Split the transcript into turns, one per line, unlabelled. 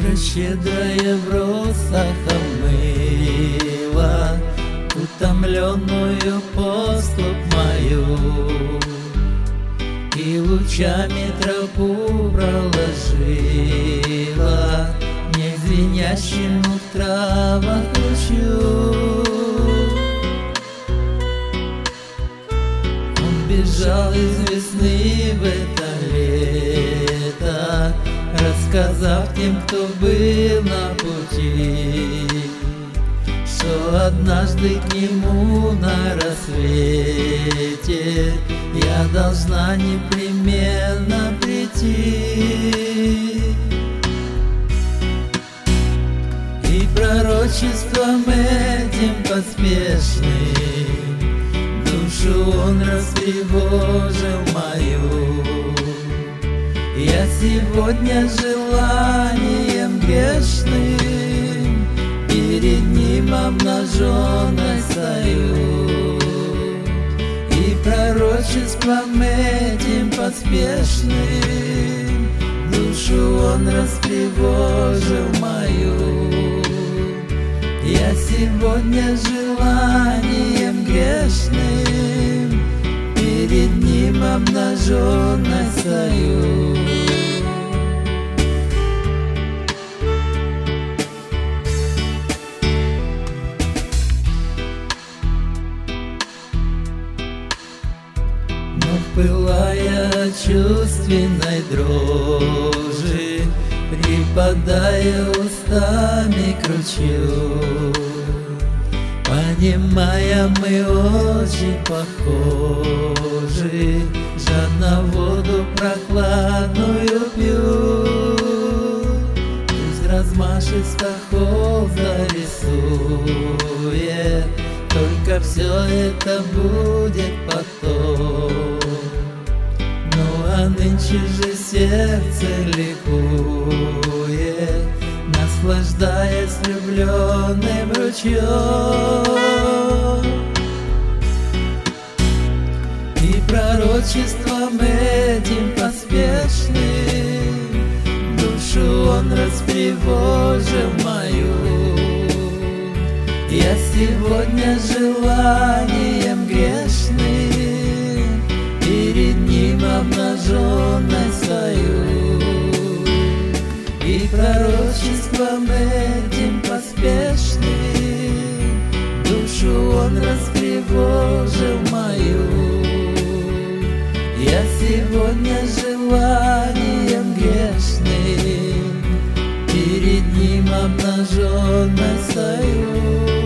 щедрое в росах омыла утомленную поступь мою, и лучами тропу проложила мне к звенящему в травах ручью. Он бежал из весны в это лето, рассказав тем, кто был на пути, что однажды к нему на рассвете я должна непременно прийти. И пророчеством этим поспешным душу он растревожил мою. Я сегодня желанием грешным перед ним обнаженной стою, и пророчеством этим поспешным душу он растревожил мою. Я сегодня желанием грешным перед ним обнаженной стою. Пылая чувственной дрожи, припадая устами к ручью, понимая, мы очень похожи, жадно воду прохладную пьют. Пусть размашисто холст зарисует, только все это будет потом. А нынче же сердце ликует, наслаждаясь влюбленным ручьем. И пророчеством этим поспешным душу он растревожил мою. Я сегодня желанием грешным перед ним обнаженной стою, и пророчеством этим поспешным душу он растревожил мою. Я сегодня желанием грешным перед ним обнаженной стою.